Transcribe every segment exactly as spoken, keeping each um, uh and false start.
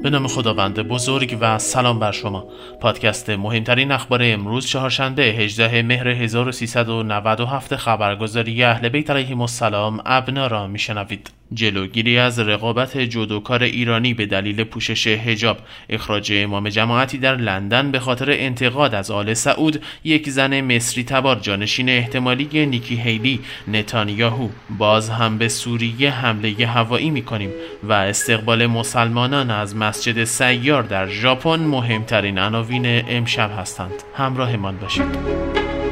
به نام خداوند بزرگ و سلام بر شما. پادکست مهمترین اخبار امروز چهارشنبه هجدهم مهر هزار و سیصد و نود و هفت خبرگزاری اهل بیت علیهم السلام ابنا را میشنوید. جلوگیری از رقابت جودوکار ایرانی به دلیل پوشش حجاب، اخراج امام جماعتی در لندن به خاطر انتقاد از آل سعود، یک زن مصری تبار جانشین احتمالی نیکی هیلی، نتانیاهو، باز هم به سوریه حمله هوایی می‌کنیم و استقبال مسلمانان از مسجد سیار در ژاپن مهمترین عناوین امشب هستند. همراهمان باشید.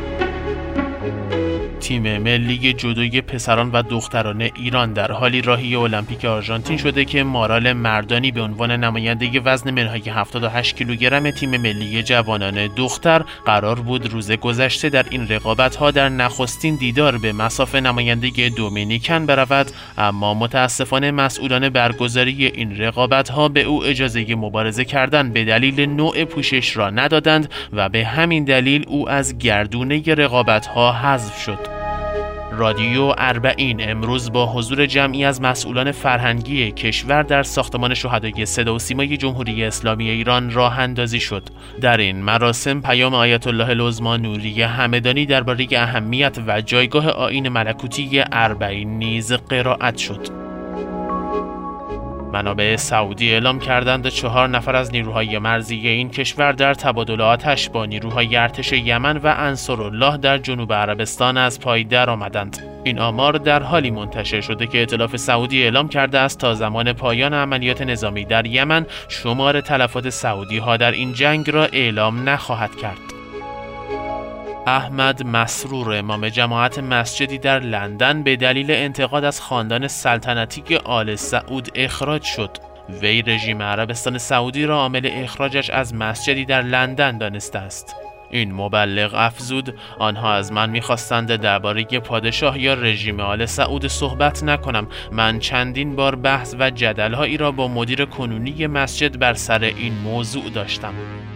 تیم ملی جودوی پسران و دختران ایران در حالی راهی المپیک آرژانتین شده که مارال مردانی به عنوان نماینده وزن منهای هفتاد و هشت کیلوگرم تیم ملی جوانان دختر قرار بود روز گذشته در این رقابت‌ها در نخستین دیدار به مصاف نماینده دومینیکن برود، اما متاسفانه مسئولان برگزاری این رقابت‌ها به او اجازه مبارزه کردن به دلیل نوع پوشش را ندادند و به همین دلیل او از گردونه رقابت‌ها حذف شد. رادیو اربعین امروز با حضور جمعی از مسئولان فرهنگی کشور در ساختمان شهدای صدا و سیمای جمهوری اسلامی ایران راه اندازی شد. در این مراسم پیام آیت الله العظمی نوری همدانی درباره اهمیت و جایگاه آیین ملکوتی اربعین نیز قرائت شد. منابع سعودی اعلام کردند چهار نفر از نیروهای مرزی این کشور در تبادل آتش با نیروهای ارتش یمن و انصارالله در جنوب عربستان از پای در آمدند. این آمار در حالی منتشر شده که ائتلاف سعودی اعلام کرده است تا زمان پایان عملیات نظامی در یمن شمار تلفات سعودی ها در این جنگ را اعلام نخواهد کرد. احمد مسرور امام جماعت مسجدی در لندن به دلیل انتقاد از خاندان سلطنتی آل سعود اخراج شد. وی رژیم عربستان سعودی را عامل اخراجش از مسجدی در لندن دانسته است. این مبلغ افزود آنها از من می‌خواستند درباره پادشاه یا رژیم آل سعود صحبت نکنم. من چندین بار بحث و جدل‌هایی را با مدیر کنونی مسجد بر سر این موضوع داشتم.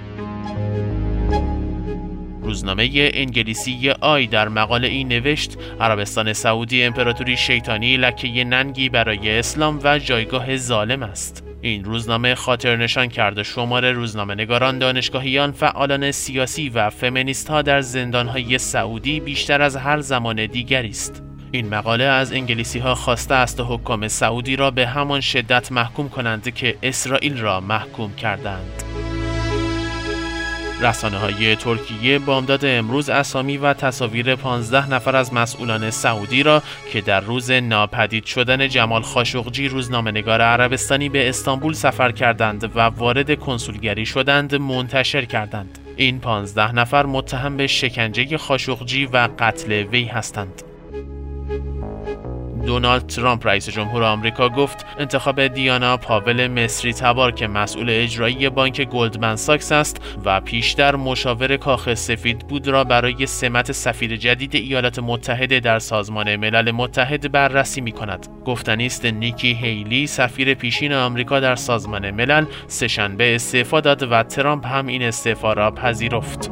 روزنامه انگلیسی آی در مقاله ای نوشت عربستان سعودی امپراتوری شیطانی، لکه ننگی برای اسلام و جایگاه ظالم است. این روزنامه خاطر نشان کرده شمار روزنامه نگاران، دانشگاهیان، فعالان سیاسی و فمینیست ها در زندانهای سعودی بیشتر از هر زمان دیگری است. این مقاله از انگلیسی ها خواسته است حکام سعودی را به همان شدت محکوم کنند که اسرائیل را محکوم کردند. رسانه‌های ترکیه بامداد امروز اسامی و تصاویر پانزده نفر از مسئولان سعودی را که در روز ناپدید شدن جمال خاشقجی روزنامه‌نگار عربستانی به استانبول سفر کردند و وارد کنسولگری شدند منتشر کردند. این پانزده نفر متهم به شکنجه خاشقجی و قتل وی هستند. دونالد ترامپ رئیس جمهور آمریکا گفت انتخاب دیانا پاول مصری تبار که مسئول اجرایی بانک گلدمن ساکس است و پیشتر مشاور کاخ سفید بود را برای سمت سفیر جدید ایالات متحده در سازمان ملل متحد بررسی می کند. گفتنی است نیکی هیلی سفیر پیشین آمریکا در سازمان ملل سه‌شنبه استعفا داد و ترامپ هم این استعفا را پذیرفت.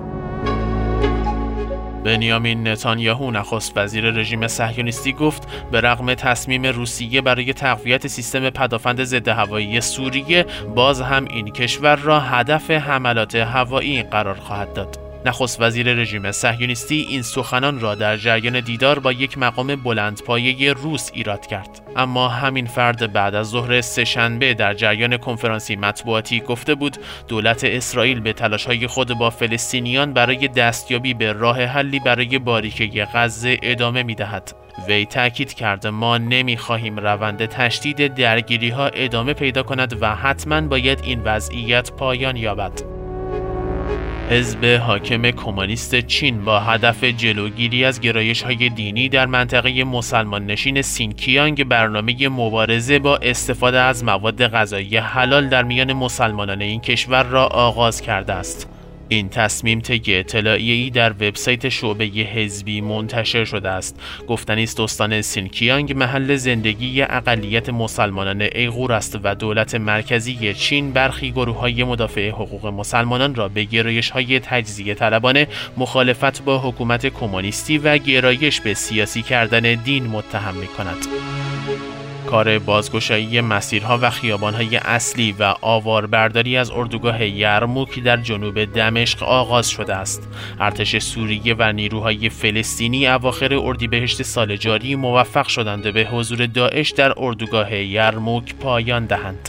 بنیامین نتانیاهو نخست وزیر رژیم صهیونیستی گفت به رغم تصمیم روسیه برای تقویت سیستم پدافند ضد هوایی سوریه، باز هم این کشور را هدف حملات هوایی قرار خواهد داد. نخست وزیر رژیم صهیونیستی این سخنان را در جریان دیدار با یک مقام بلندپایه روس ایراد کرد، اما همین فرد بعد از ظهر سه‌شنبه در جریان کنفرانسی مطبوعاتی گفته بود دولت اسرائیل به تلاش‌های خود با فلسطینیان برای دستیابی به راه حلی برای باریکه غزه ادامه می‌دهد. وی تاکید کرد ما نمی‌خواهیم روند تشدید درگیری‌ها ادامه پیدا کند و حتماً باید این وضعیت پایان یابد. حزب حاکم کمونیست چین با هدف جلوگیری از گرایش‌های دینی در منطقه مسلمان نشین سینکیانگ برنامه مبارزه با استفاده از مواد غذایی حلال در میان مسلمانان این کشور را آغاز کرده است. این تصمیم طی اطلاعیه‌ای در وبسایت شعبه حزبی منتشر شده است. گفتنی است استان سینکیانگ محل زندگی اقلیت مسلمانان ایغور است و دولت مرکزی چین برخی گروه‌های مدافع حقوق مسلمانان را به گرایش‌های تجزیه طلبانه، مخالفت با حکومت کمونیستی و گرایش به سیاسی کردن دین متهم می‌کند. کار بازگشایی مسیرها و خیابانهای اصلی و آواربرداری از اردوگاه یرموک در جنوب دمشق آغاز شده است. ارتش سوریه و نیروهای فلسطینی اواخر اردیبهشت سال جاری موفق شدند به حضور داعش در اردوگاه یرموک پایان دهند.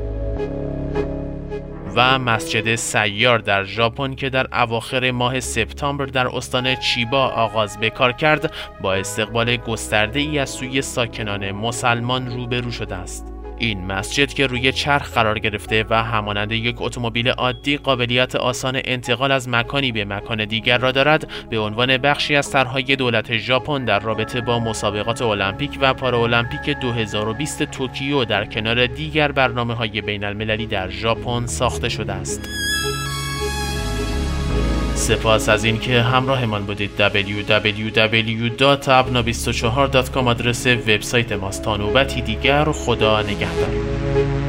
و مسجد سیار در ژاپن که در اواخر ماه سپتامبر در استان چیبا آغاز به کار کرد، با استقبال گسترده‌ای از سوی ساکنان مسلمان روبرو شده است. این مسجد که روی چرخ قرار گرفته و همانند یک اتومبیل عادی قابلیت آسان انتقال از مکانی به مکان دیگر را دارد، به عنوان بخشی از طرح‌های دولت ژاپن در رابطه با مسابقات المپیک و پارالمپیک دو هزار و بیست توکیو در کنار دیگر برنامه‌های بین‌المللی در ژاپن ساخته شده است. سپاس از این که همراهمان بودید. دبلیو دبلیو دبلیو دات ابنا بیست و چهار دات کام آدرس وبسایت ماست. تا نوبتی دیگر، خدا نگهدار.